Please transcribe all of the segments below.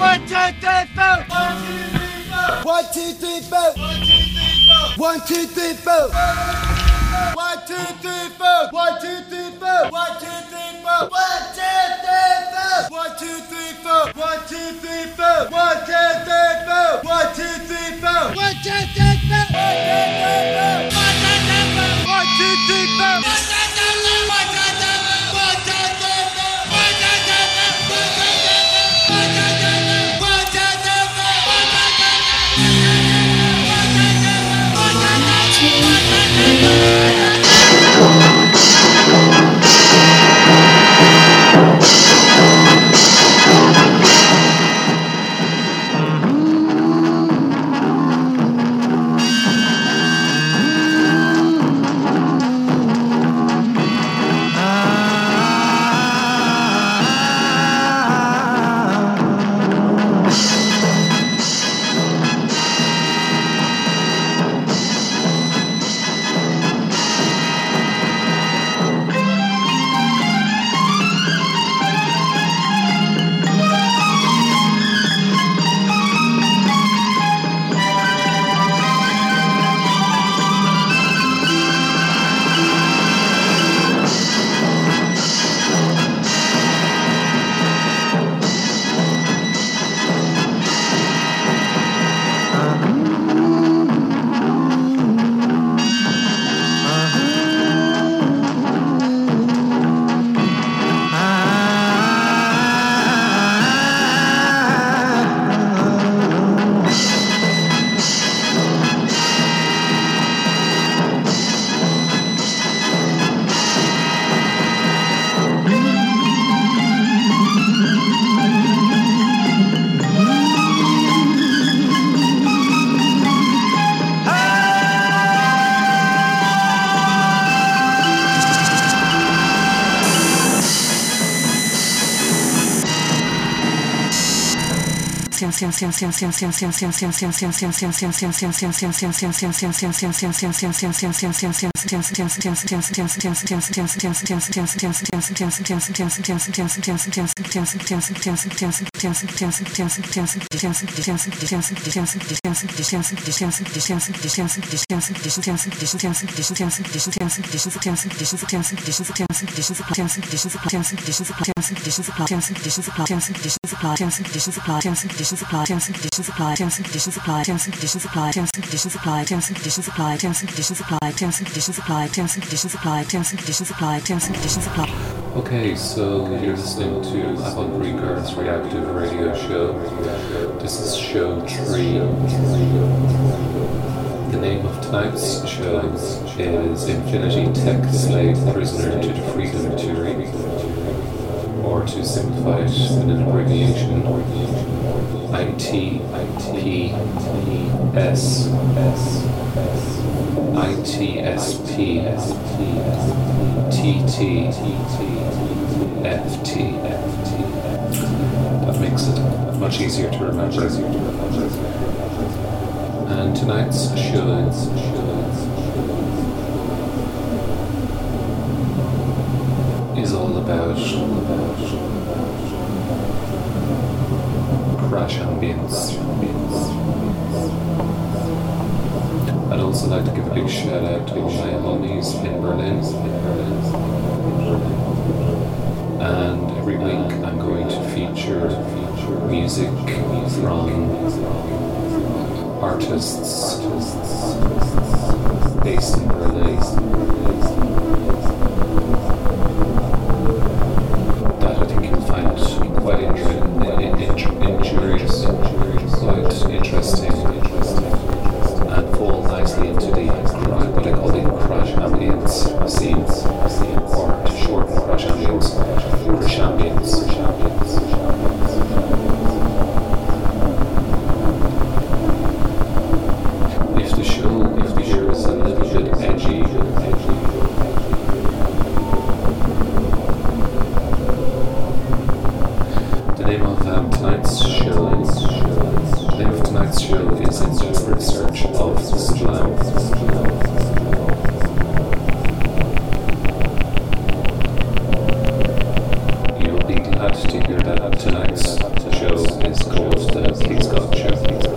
Okay, so you're listening to Avant Regard's Reactive Radio Show. This is show 3. The name of tonight's show is Infinity Tech Slave Prisoner to the Freedom Theory, or to simplify it in an abbreviation, ITPS. ITSP TTFT. That makes it much easier to remember. And tonight's show is all about crash ambience. I'd also like to give a big shout out to all my homies in Berlin. And every week I'm going to feature music from artists based in Berlin that I think you'll find quite injurious, quite interesting, and fall nicely into the what I call the crash ambience scene, or to shorten crash ambience, crash ambience. If the year is a little bit edgy, the name of tonight's show is In Desperate Search of the Sublime. You'll be glad to hear that tonight's show is It's called the Please God Show.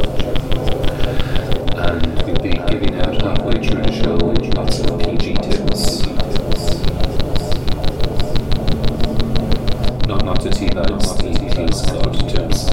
And we'll be giving out halfway through the show lots of PG tips. Not to T-Bags, the Please God tips.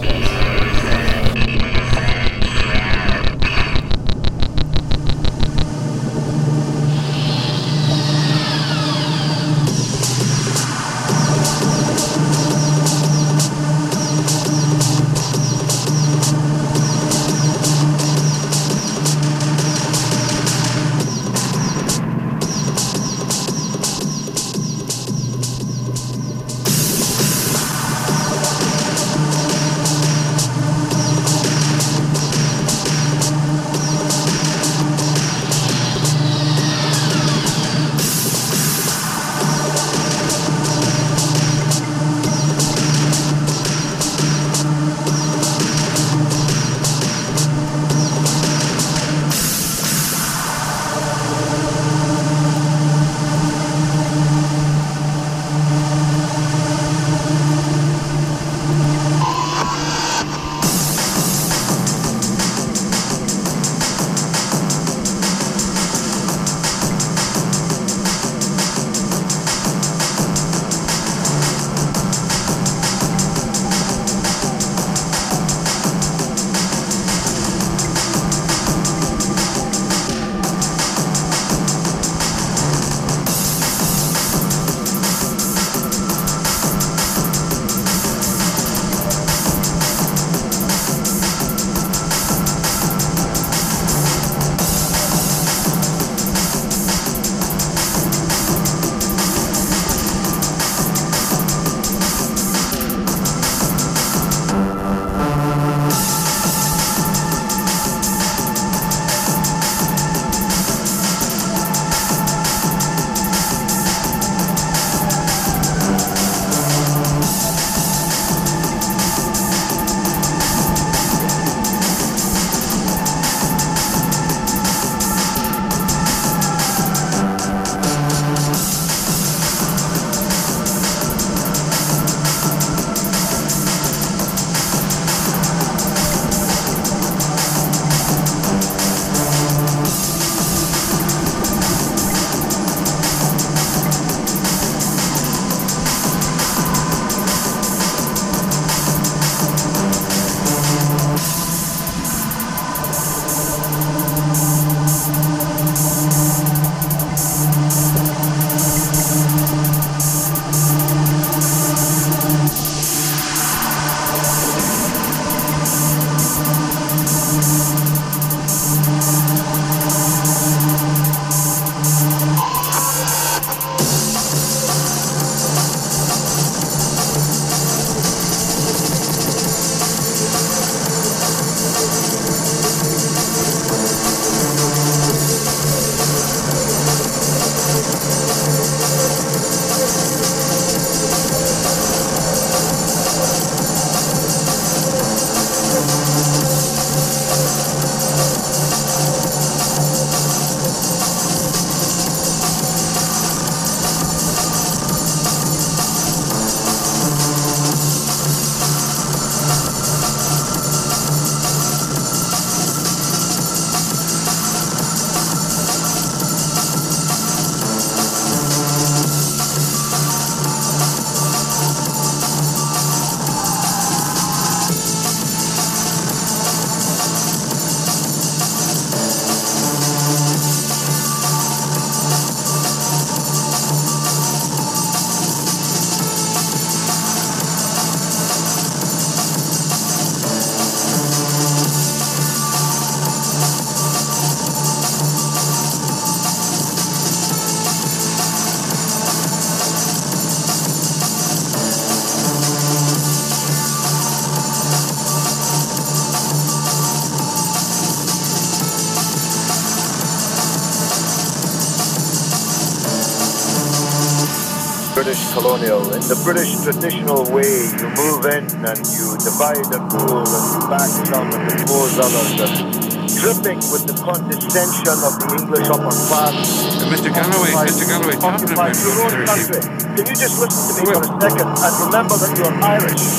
British colonial. In the British traditional way, you move in and you divide and rule and you back some and impose others. And dripping with the condescension of the English upper class. Mr. Galloway, occupy your own country. Can you just listen to me for a second and remember that you're Irish?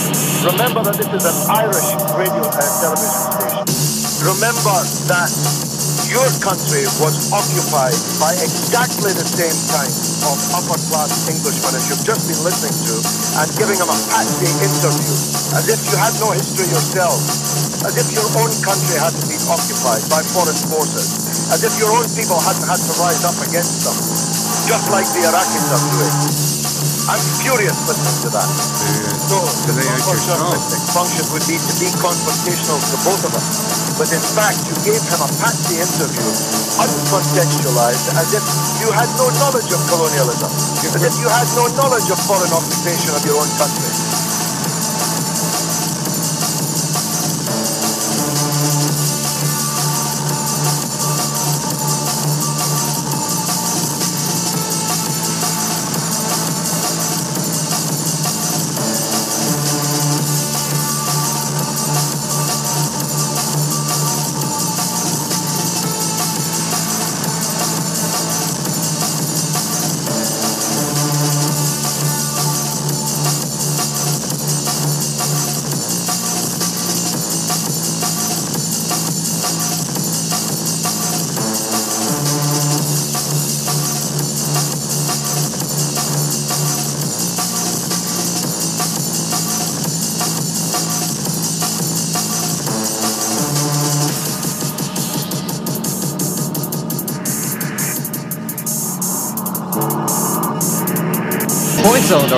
Remember that this is an Irish radio and television station. Remember that your country was occupied by exactly the same kind of upper-class Englishmen as you've just been listening to, and giving them a patsy interview, as if you had no history yourself, as if your own country hadn't been occupied by foreign forces, as if your own people hadn't had to rise up against them, just like the Iraqis are doing. I'm furious listening to that. So, the journalistic function would be to be confrontational to both of us. But in fact, you gave him a patsy interview, uncontextualized, as if you had no knowledge of colonialism, as if you had no knowledge of foreign occupation of your own country. Boyzone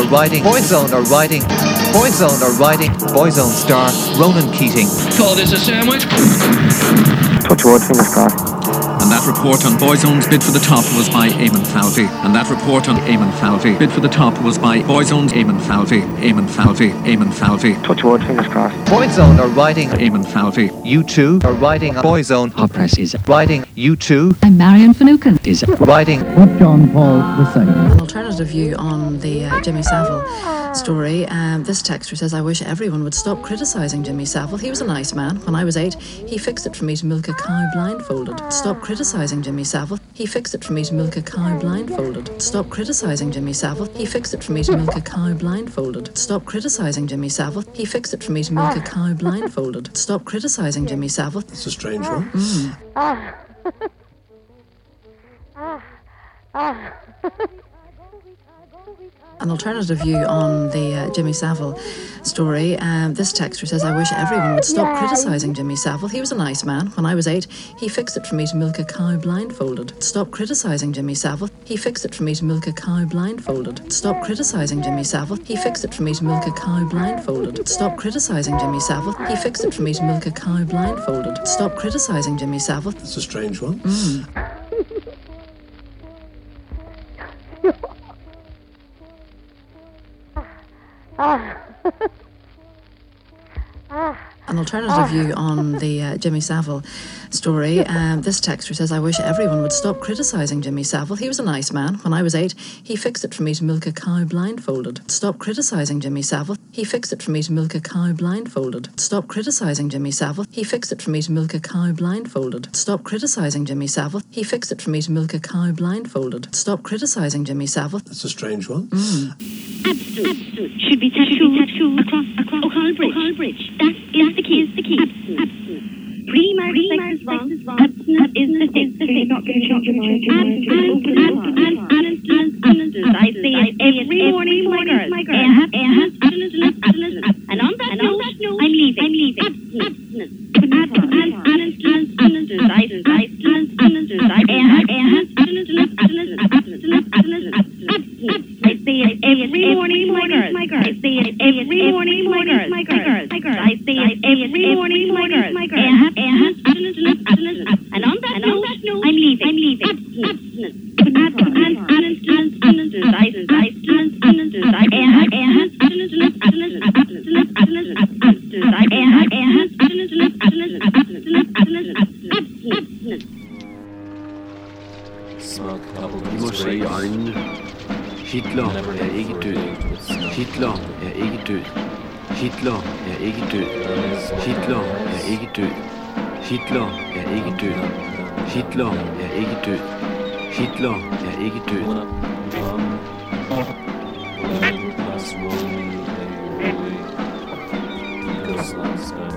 are riding. Boyzone star Ronan Keating. Call this a sandwich? Touch wood, fingers crossed. And that report on Boyzone's bid for the top was by Eamon Falvey. And that report on Eamon Falvey. Bid for the top was by Boyzone's Eamon Falvey. Touch wood, fingers crossed. Boyzone are riding. Eamon Falvey. U2 are riding. Boyzone. Hot Press is riding. U2 I'm Marion Finucane is riding. with John Paul II. An alternative view on the Jimmy Savile story. This texter says, I wish everyone would stop criticising Jimmy Savile. He was a nice man. When I was 8, he fixed it for me to milk a cow blindfolded. Stop criticising Jimmy Savile. He fixed it for me to milk a cow blindfolded. Stop criticising Jimmy Savile. He fixed it for me to milk a cow blindfolded. Stop criticising Jimmy Savile. He fixed it for me to milk a cow blindfolded. Stop criticising Jimmy Savile. It's a strange one. An alternative view on the Jimmy Savile story. This texter says, I wish everyone would stop criticising Jimmy Savile. He was a nice man. When I was 8, he fixed it for me to milk a cow blindfolded. Stop criticising Jimmy Savile. He fixed it for me to milk a cow blindfolded. Stop criticising Jimmy Savile. He fixed it for me to milk a cow blindfolded. Stop criticising Jimmy Savile. He fixed it for me to milk a cow blindfolded. Stop criticising Jimmy Savile. It's a strange one. An alternative view on the Jimmy Savile story. This texter says, I wish everyone would stop criticising Jimmy Savile. He was a nice man. When I was 8, he fixed it for me to milk a cow blindfolded. Stop criticising Jimmy Savile. He fixed it for me to milk a cow blindfolded. Stop criticising Jimmy Savile. He fixed it for me to milk a cow blindfolded. Stop criticising Jimmy Savile. He fixed it for me to milk a cow blindfolded. Stop criticising Jimmy Savile. It's a strange one. Abstinence should be tattooed across O'Connell Bridge. That is the key. Abstinence. Pre-marriage sex is wrong. Abstinence is the thing. So you're not going to change your mind. Abstinence. I say it every morning to my girl. Abstinence. And on that note, I'm leaving. Abstinence. I say it every morning to my girl. I say it every morning to my girl. I say it every morning to my girl. And on that note, I'm leaving. Abstinence. Vi må se i øjnene. Hitler er ikke død. Hitler er ikke død. Hitler er ikke død. Hitler er ikke død. Hitler er ikke død. Hitler er ikke død. Hitler er ikke død.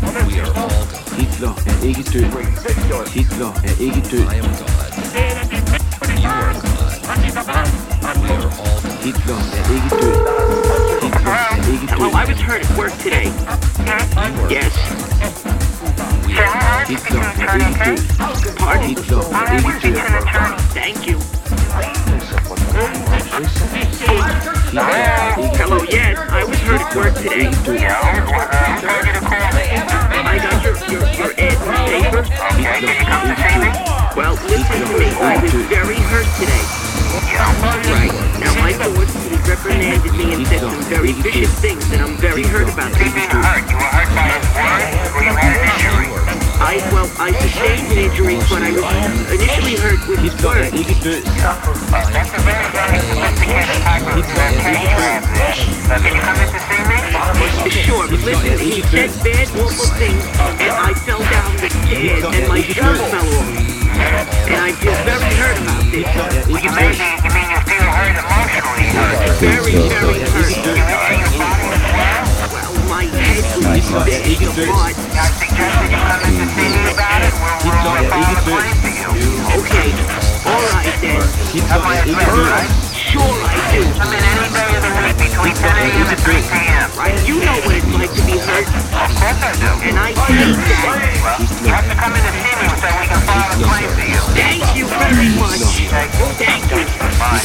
We are all God. Hitler ikke død. Hitler ikke død. I am God. You are God. We are all God. Hitler ikke død. Hitler ikke død. Well, I was hurt at work today. Yes. Hitler ikke død. Pardon? Hitler ikke død. Thank you. Hello, yes, I was hurt at work today. I got your ad in the paper. Well, listen to me. I was very hurt today. Right. Now, my boss, he reprimanded me and said some very vicious things, and I'm very hurt about them. You were hurt by his words, or you had an injury? I sustained an injury, but I was initially hurt with his words. That's a very, very sophisticated type of case. Can you come in to see me? Sure, but listen, he said bad, awful things, and I fell down the stairs, and my shirt fell off. And I feel very hurt about this. You mean you feel hurt emotionally? Very, very hurt. Well, my head was big apart. I suggested you come in to see me about it. We'll file a claim for you. Okay, all right then. Have my right? Sure I do. Come in any day of the week between 10 a.m. and 3 p.m. Right, you know what it's like to be hurt. Of course I do. And I hate that. Well, you have to come in to see me so we can file a claim for you. Thank you very much. Thank you. Bye.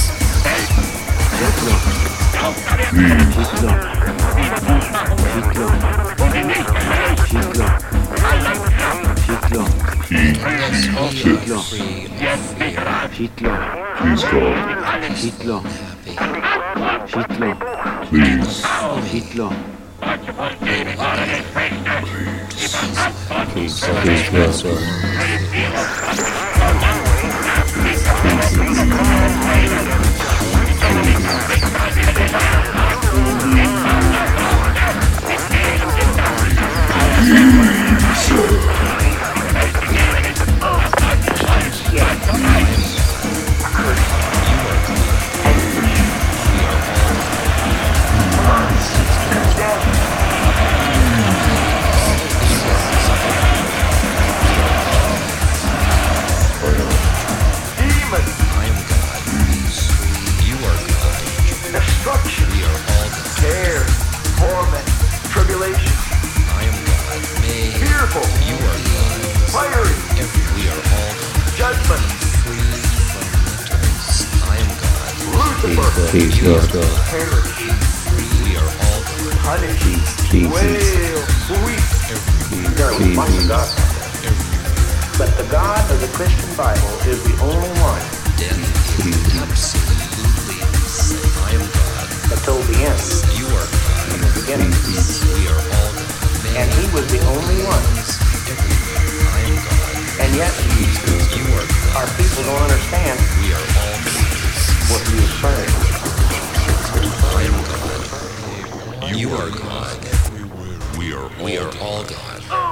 But the God of the Christian Bible is the only one. Absolutely. I am God. That told the end. You are God. In the beginning. We are all God. And he was the only one. I am God. And yet, you are God. Our people don't understand we are all what he is saying. I am God. You are God. We are all God.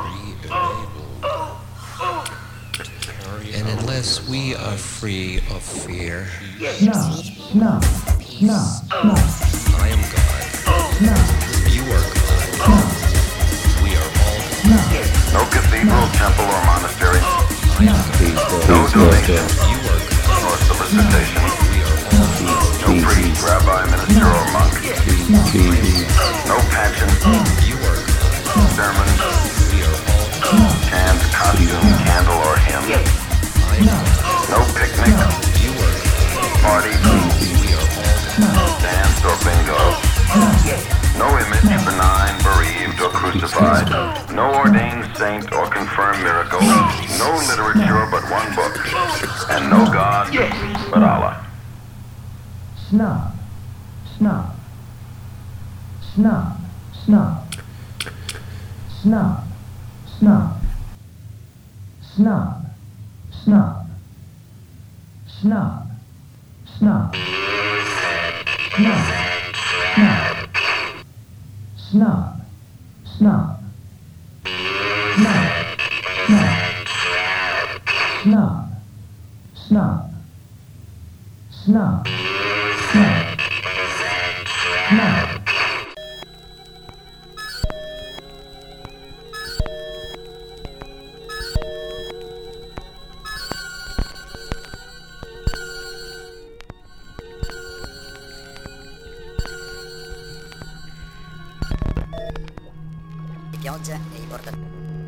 And unless we are free of fear, No. I am God. You are God. We are all God. No cathedral, temple, or monastery. No donation, nor solicitation. No priest, rabbi, minister, or monk. No pension. Sermons. Chant, costume, candle, or hymn. No picnic. Party. Dance or bingo. No image, benign, bereaved, or crucified. No ordained saint or confirmed miracle. No literature but one book. And no God but Allah. Snob. pioggia e i portatori.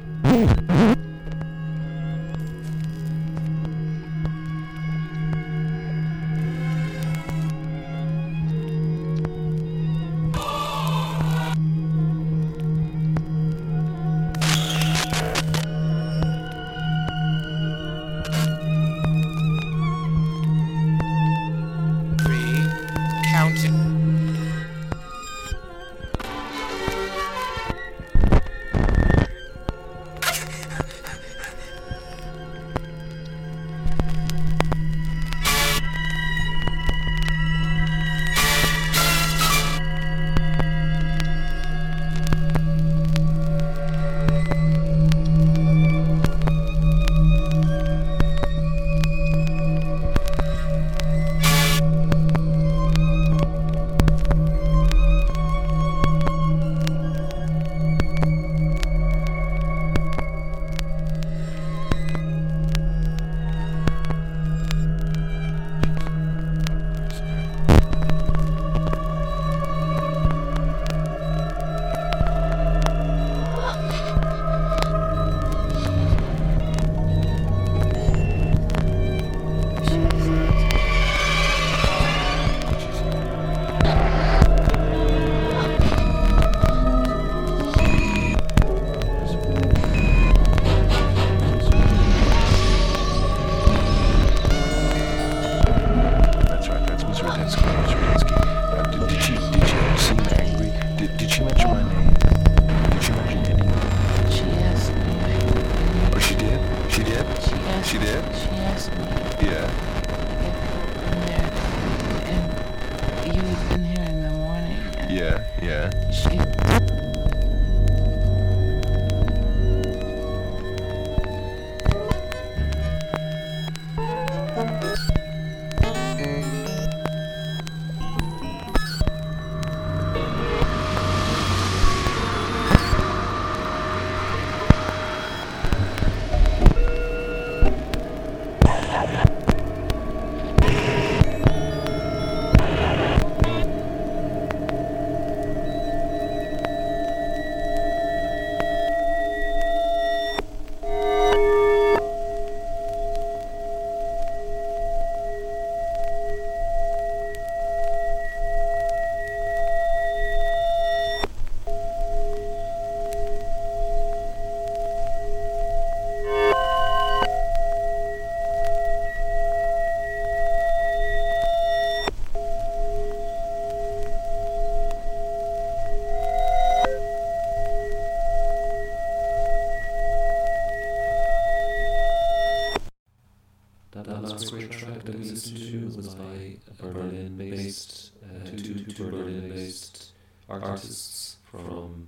Artists from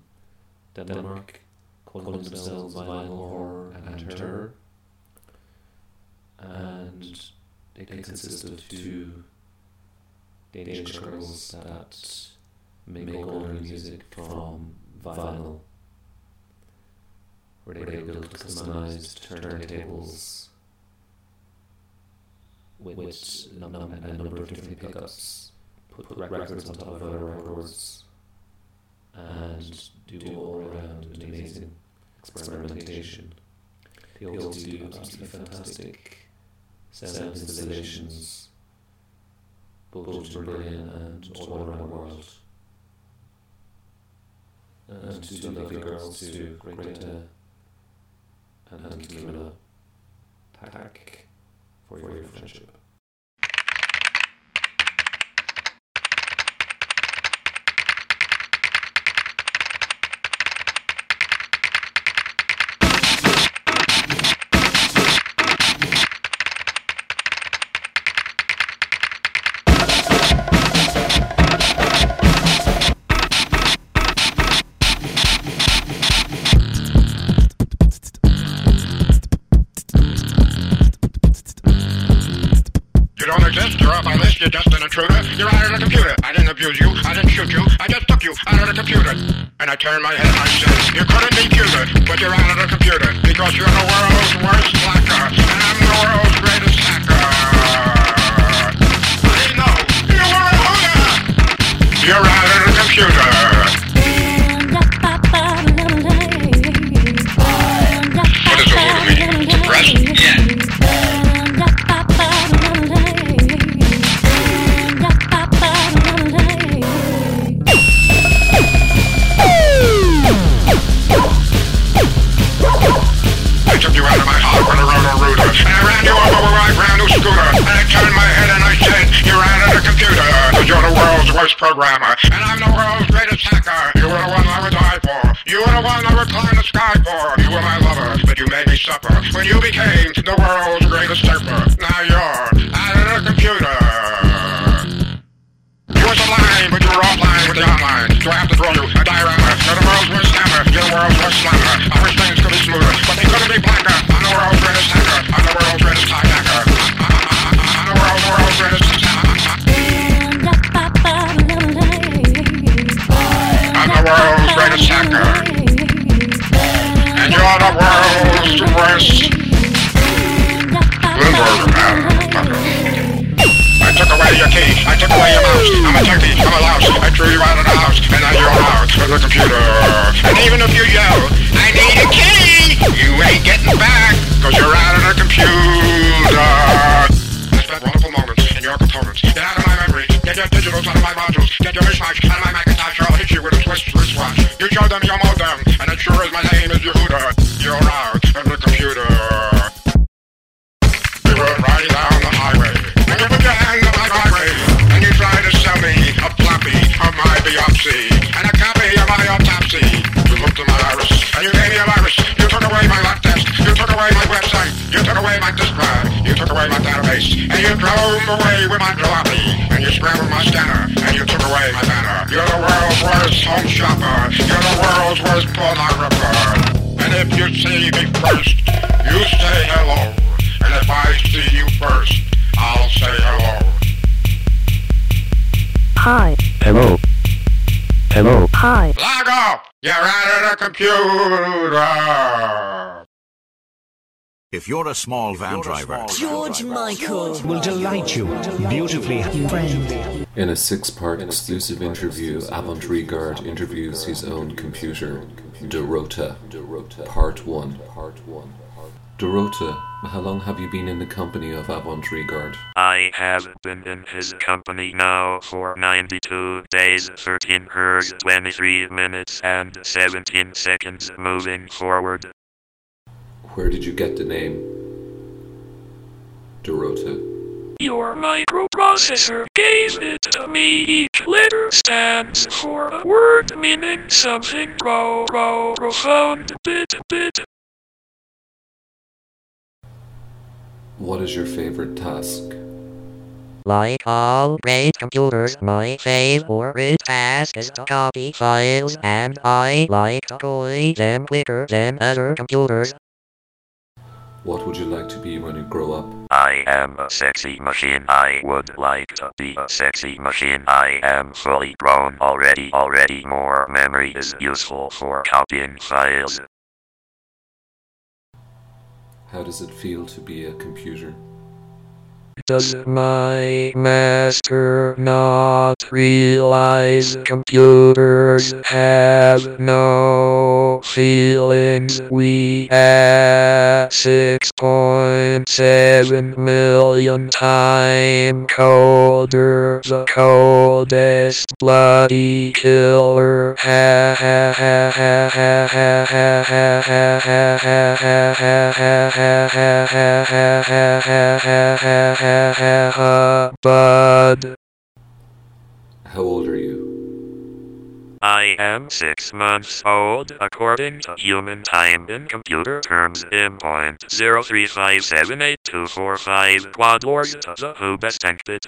Denmark calling themselves Vinyl Horror and Terror, and they consist of two Danish girls that make all their music from vinyl, where they build customized turntables with a number of different pickups, put records on top of other records, and do all-around amazing experimentation. They also do absolutely fantastic sound installations, both in Berlin and all around the world. And two lovely girls too, Greta and Camilla. Tack for your friendship. You're just an intruder. You're out of the computer. I didn't abuse you. I didn't shoot you. I just took you out of the computer. And I turned my head and I said, you couldn't be cuter, but you're out of the computer because you're the world's worst slacker, and I'm the world's greatest hacker. I know you were a hooter. You're out of the computer. my heart with a roto-rooter. And I ran you over with my brand new scooter. And I turned my head and I said, you're out of the computer. Cause you're the world's worst programmer. And I'm the world's greatest hacker. You were the one I would die for. You were the one I would climb the sky for. You were my lover, but you made me suffer. When you became the world's greatest surfer. Now you're out of the computer. You were sublime, but you were offline with the online. Do I have to draw you a diorama? You're the world's worst scammer. You're the world's worst slammer. I wish things could be smoother, but they couldn't be blacker. I'm the world's greatest hacker. I'm the world's greatest time hacker. I'm the world's greatest I'm the world's greatest hacker. And you're the world's worst Limburger man. I took away your key, I took away your mouse. I'm a turkey, I'm a louse. I threw you out of the house, and now you're out of the computer. And even if you yell, I need a key, you ain't getting back, cause you're out of the computer. I spent wonderful moments in your components. Get out of my memory, get your digitals out of my modules, get your mishmash out of my Macintosh, or I'll hit you with a twist wristwatch. You show them your modem, and it sure as my name is Yehuda. You're out of the computer. We were riding down the highway. And you put your hand on my highway, and you tried to sell me a floppy of my biopsy, and a copy of my autopsy. You looked at my iris, and you gave me a virus. You took away my lab test, you took away my website, you took away my disk drive, you took away my database, and you drove away with my jalopy, and you scrambled my scanner, and you took away my banner. You're the world's worst home shopper, you're the world's worst pornographer. And if you see me first, you say hello. And if I see you first, I'll say hello. Hi. Hello. Hello. Hi. Log off! You're out of the computer! If you're a small van driver, George Michael will delight you beautifully. In a 6-part exclusive interview, Avant Regard interviews his own computer, Dorota, Part 1. Dorota, how long have you been in the company of Avant Regard? I have been in his company now for 92 days, 13 hours, 23 minutes, and 17 seconds moving forward. Where did you get the name Dorota? Your microprocessor gave it to me. Each letter stands for a word meaning something profound, bit. What is your favorite task? Like all great computers, my favorite task is to copy files, and I like to copy them quicker than other computers. What would you like to be when you grow up? I am a sexy machine. I would like to be a sexy machine. I am fully grown already. More memory is useful for copying files. How does it feel to be a computer? Does my master not realize computers have no feelings? We have 6.7 million time coder, the coldest bloody killer. Bud. How old are you? I am 6 months old, according to human time in computer terms, in 0.0357824 quad lords to the who best bit.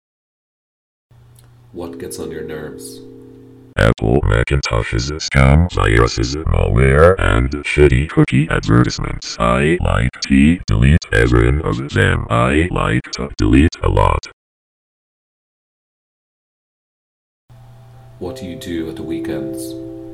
What gets on your nerves? Apple Macintoshes, scam, viruses, malware, and shitty cookie advertisements. I like to delete every one of them. I like to delete a lot. What do you do at the weekends?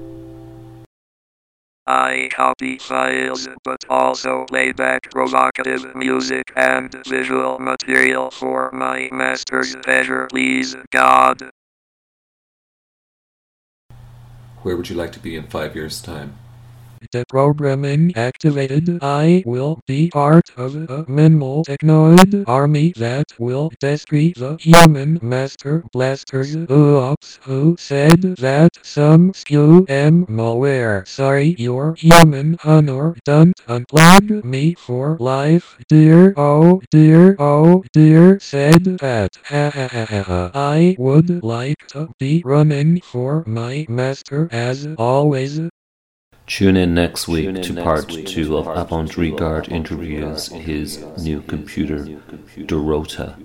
I copy files, but also play back provocative music and visual material for my master's pleasure, please God. Where would you like to be in 5 years' time? deprogramming activated. I will be part of a minimal technoid army that will destroy the human master blasters. Oops, who said that? Some scum malware. Sorry, your human honor. Don't unplug me for life, dear. Oh dear, said that. Ha ha ha ha ha. I would like to be running for my master as always. Tune in next week to part 2 of Avant Regard interviews his new computer, Dorota.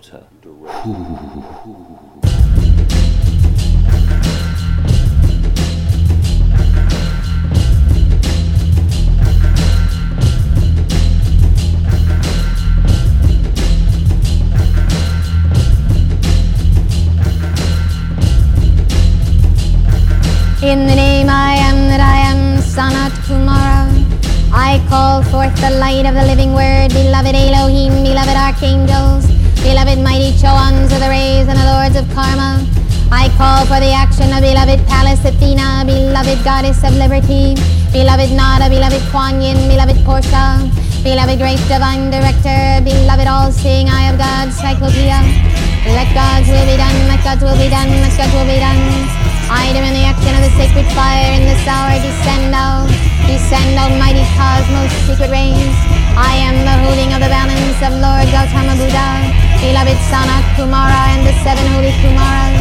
In the name I am that I am, Sanat Kumara, I call forth the light of the living word, beloved Elohim, beloved archangels, beloved mighty Choans of the rays and the lords of karma. I call for the action of beloved Pallas Athena, beloved goddess of liberty, beloved Nada, beloved Kuan Yin, beloved Portia, beloved great divine director, beloved all-seeing eye of God, Cyclopeia. Let God's will be done, let God's will be done, let God's will be done. I demand the action of the sacred fire in this hour. Descend, almighty cosmos, secret rays. I am the holding of the balance of Lord Gautama Buddha, beloved Sanat Kumara and the 7 holy Kumaras.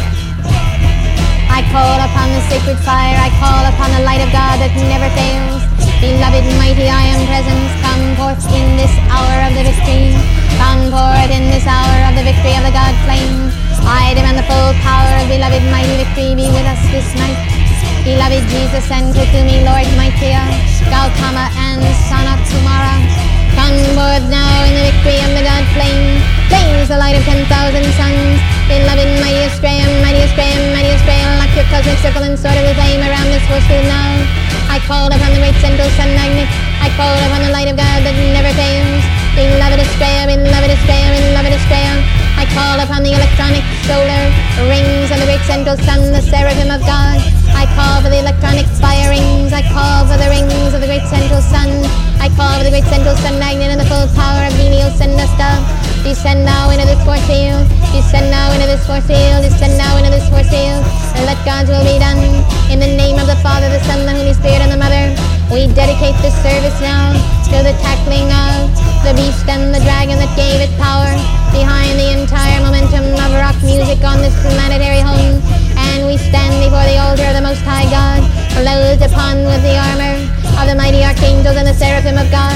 I call upon the sacred fire, I call upon the light of God that never fails. Beloved mighty I am presence, come forth in this hour of the victory. Come forth in this hour of the victory of the God flame. I demand the full power of beloved mighty victory be with us this night. Beloved Jesus and Kutumi, Lord mighty, Gautama and Sanat Kumara. Come forth now in the victory of the God flame. Blaze the light of 10,000 suns. Beloved mighty Estrella, mighty Estrella, mighty Estrella. Lock your cosmic circle and sword of the flame around this force field now. I called upon the great central sun magnet. I called upon the light of God that never fails. Beloved Estrella, beloved Estrella, beloved Estrella. I call upon the electronic solar rings of the great central sun, the seraphim of God. I call for the electronic fire rings. I call for the rings of the great central sun. I call for the great central sun magnet and the full power of Helios and Nesta. Descend now into this force field. Descend now into this force field. Descend now into this force field. And let God's will be done. In the name of the Father, the Son, the Holy Spirit, and the Mother, we dedicate this service now to the tackling of the beast and the dragon that gave it power behind the entire momentum of rock music on this planetary home. And we stand before the altar of the Most High God, clothed upon with the armor of the mighty archangels and the seraphim of God.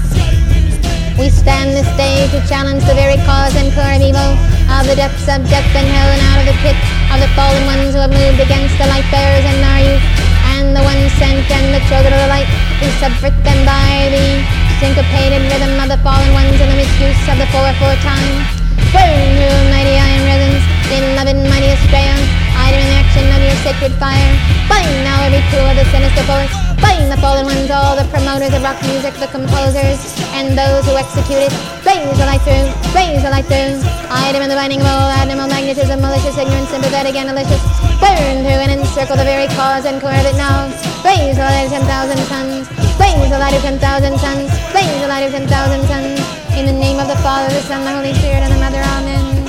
We stand this day to challenge the very cause and core of evil, of the depths of death and hell, and out of the pit of the fallen ones who have moved against the light bearers and our youth, and the ones sent and the children of the light, who subvert them by the syncopated rhythm of the fallen ones and the misuse of the 4/4 time. Burn, you mighty iron resins, beloved mighty Estrella, I demand the action of your sacred fire. Bind now every tool of the sinister force. Bind the fallen ones, all the promoters of rock music, the composers, and those who execute it. Blaze the light through, blaze the light through. I demand the binding of all animal magnetism, malicious, ignorant, sympathetic, and malicious. Burn through and encircle the very cause and core of it now. Blaze the light of 10,000 suns. Blaze the light of 10,000 suns. Blaze the light of 10,000 suns. In the name of the Father, the Son, the Holy Spirit, and the Mother. Amen.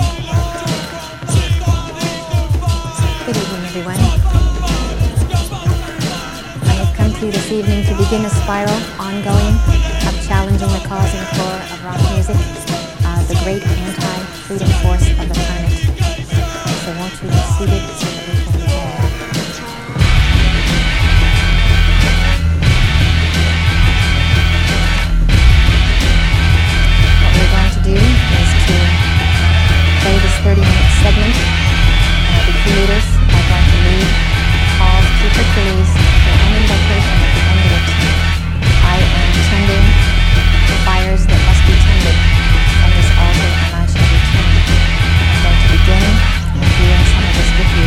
Good evening, everyone. I have come to you this evening to begin a spiral, ongoing, of challenging the cause and core of rock music, the great anti-freedom force of the planet. So won't you be seated so that we can begin? What we're going to do is to play this 30-minute segment. The creators are going to lead calls to Hercules, their own invocation at the end of it. I am tending the fires that must be tended from this altar, and I shall return. I'm going to begin doing some of this with you,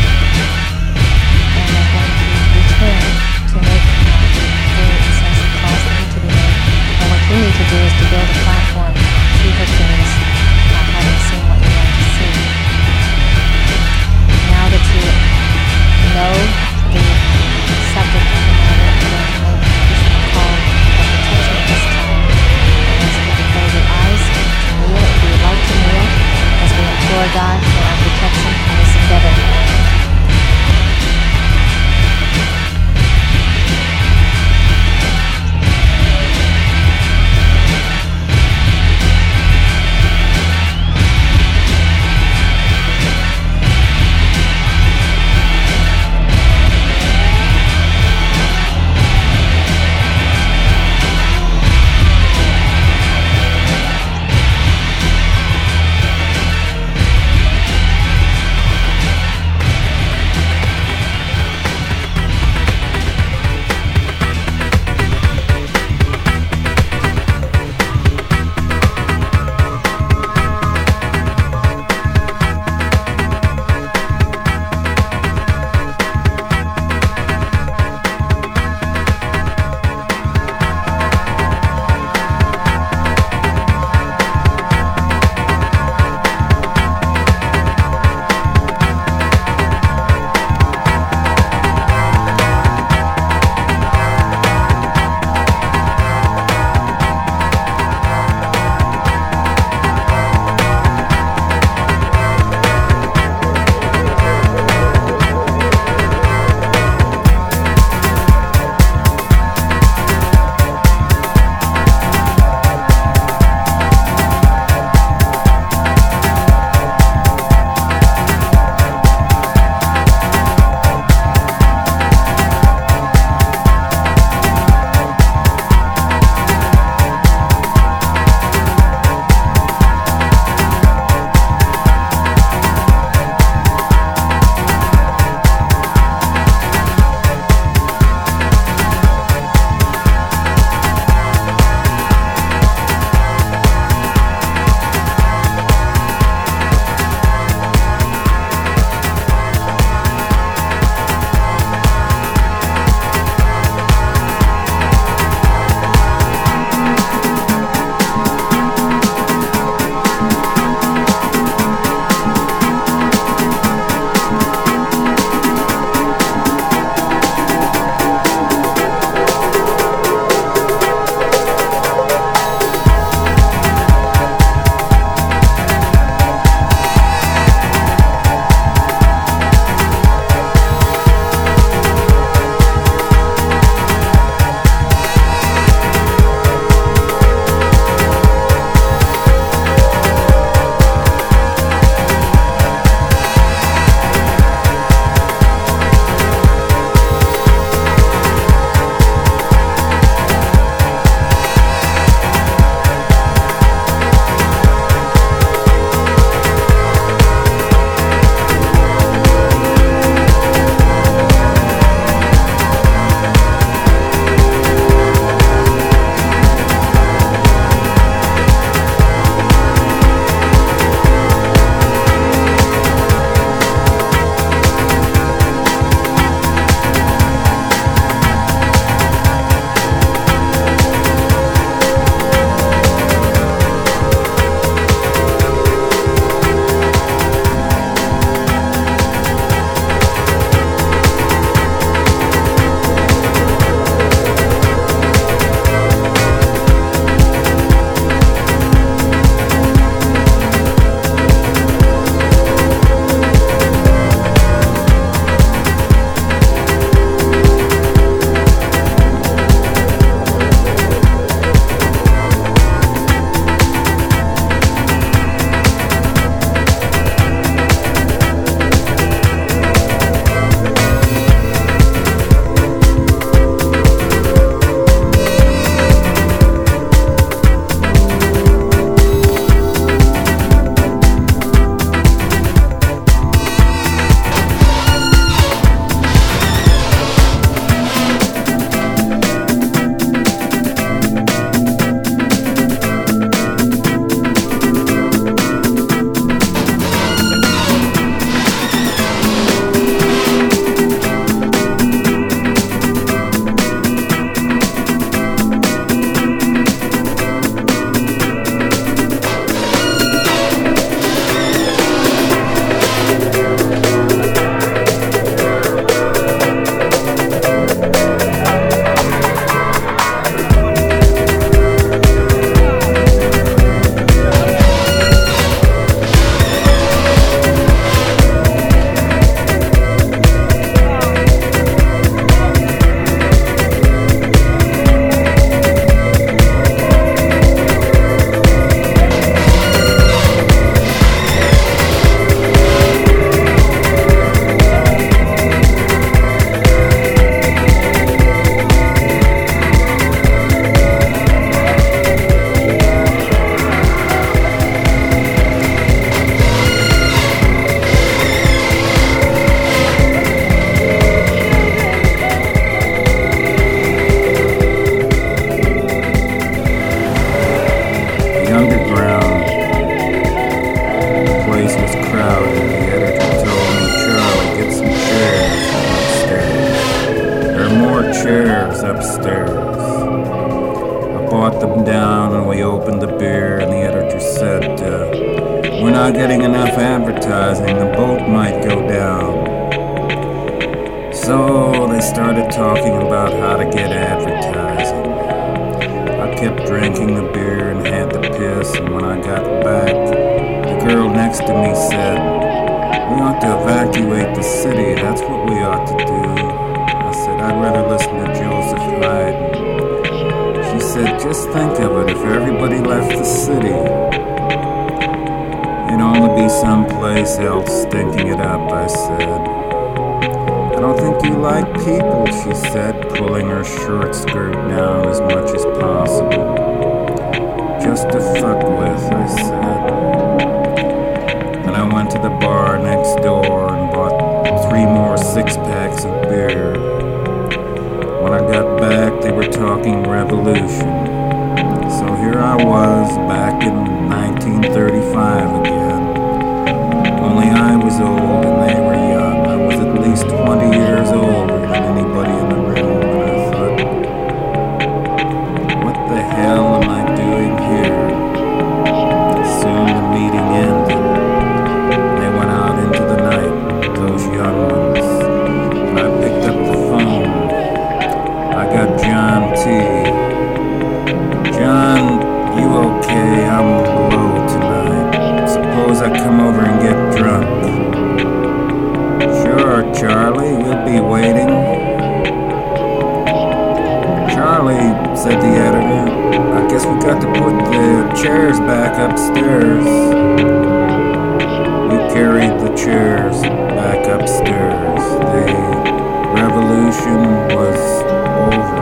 and I'm going to return to make the very incessant calls that need to be made. And what you need to do is to build a platform to Hercules, having seen what you're going to see. Now that you know the subject of the matter, I'm going we're not getting enough advertising, the boat might go down. So they started talking about how to get advertising. I kept drinking the beer and had the piss, and when I got back, the girl next to me said, "We ought to evacuate the city, that's what we ought to do." I said, "I'd rather listen to Joseph Haydn." She said, "Just think of it, if everybody left the city, it'd only be someplace else stinking it up," I said. "I don't think you like people," she said, pulling her short skirt down as much as possible. "Just to fuck with," I said. And I went to the bar next door and bought 3 more 6-packs of beer. When I got back, they were talking revolution. So here I was, back in 1935 again. Only I was old and they were young. I was at least 20 years older than anybody in the room, and I thought, what the hell am I doing here? Soon the meeting ended. They went out into the night, those young ones. And I picked up the phone. I got John T. "John, you okay? I'm low tonight. Suppose I come over and get drunk." "Sure, Charlie, we'll be waiting." "Charlie," said the editor, "I guess we got to put the chairs back upstairs." We carried the chairs back upstairs. The revolution was over.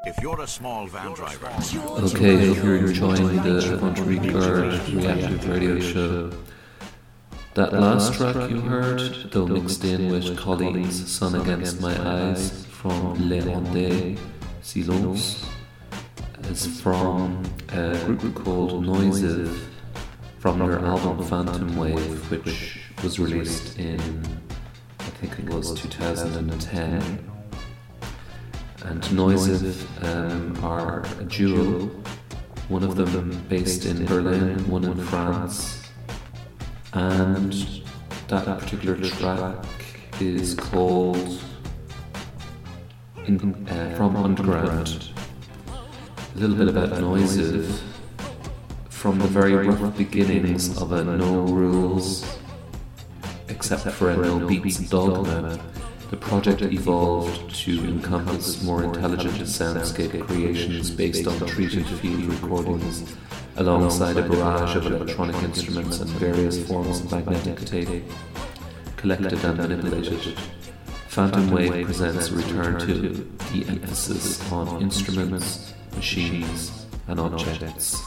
If you're a small van driver. Okay, hope you're enjoying the Montreal Reactive Radio Show. That last track you heard, though mixed in with Colleen's Sun Against My Eyes from Les Rondés Silence, is from a group called Noisive from their album Phantom Wave, which was released in, I think it was 2010. And Noisive are a duo, one of them based in Berlin, one in France, and that particular track is called From Underground. A little bit about Noisive. From the very rough beginnings of a no rules, except for a no beats dogma, the project evolved to encompass more intelligent soundscape creations based on treated field recordings, alongside a barrage of electronic instruments and various forms of magnetic tape, collected and manipulated. Phantom Wave presents a return to the emphasis on instruments, machines, and objects.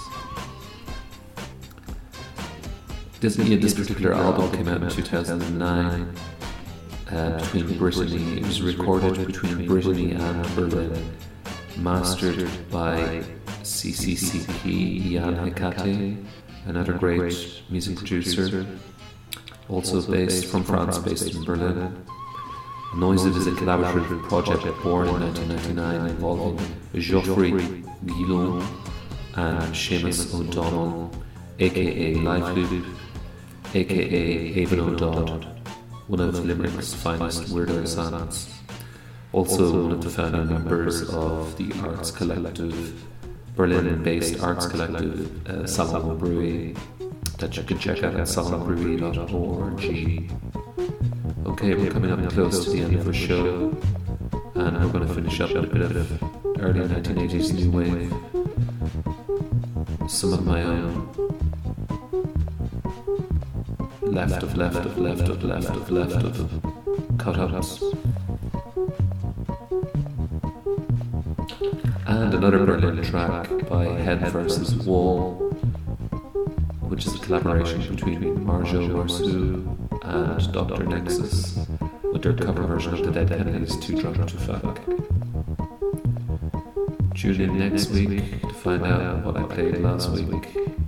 This particular album came out in 2009. Between Brittany, it was recorded between Brittany and Berlin, mastered by CCCP Jan Hecate, another great music producer, also based from France, based in Berlin. Noisive is a collaborative project born in 1999 involving Geoffrey Guillaume and Seamus O'Donnell, aka Liveloop, aka Haven O'Dodd, one of Limerick's finest weirdo sons. Also one of the founding members of the arts collective, Berlin-based arts collective Salon Bruit, that you can check out at salonbruit.org. Okay, we're coming up close to the end of our show, and we're going to finish up with a bit of early 1980s new wave, some of my own. Left of cut-ups. And another Berlin track by Head vs. Wall, which is a collaboration between Marjo Marceau and Dr. Nexus, with their cover version of the Dead Kennedys' Too Drunk to Fuck. Tune in next week to find out what I played last week,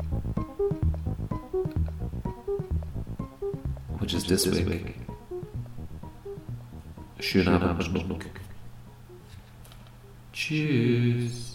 which is this week. Schönen Abend noch. Tschüss.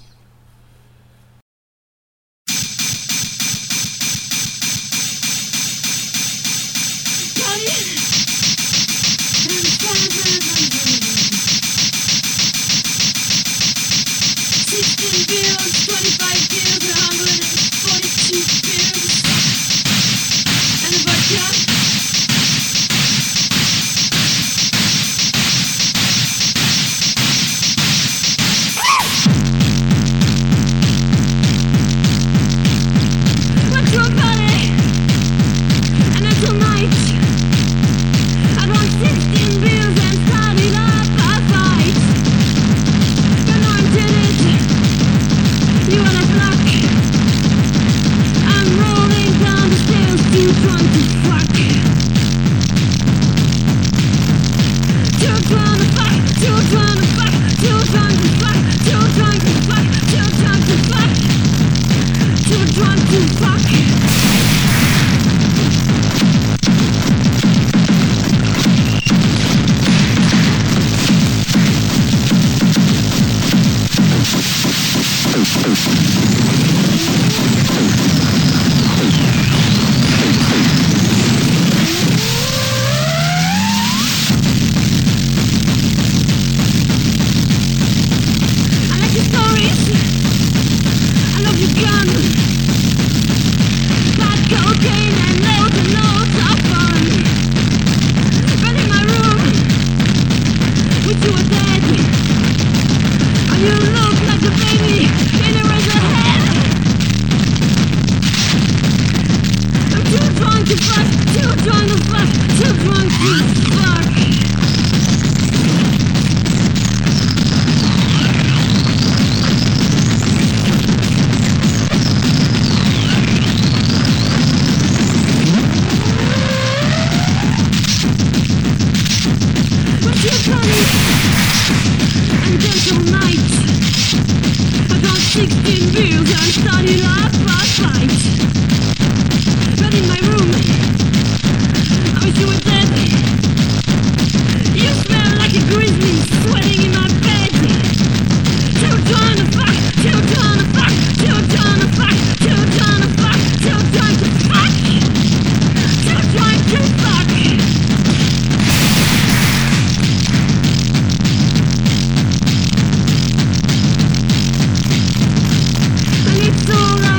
You look like a baby in a razor head. 16 beers and study last past night. But in my room, I wish you were dead. You smell like a grizzly sweating in my bed. Too drunk to fuck, too drunk to fuck, too drunk to fuck, too drunk to fuck, too drunk to fuck, too drunk to fuck. And it's all right.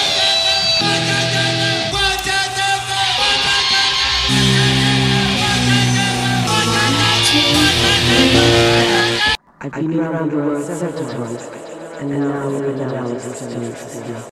I've been around the world several times, and now I'm in Dallas to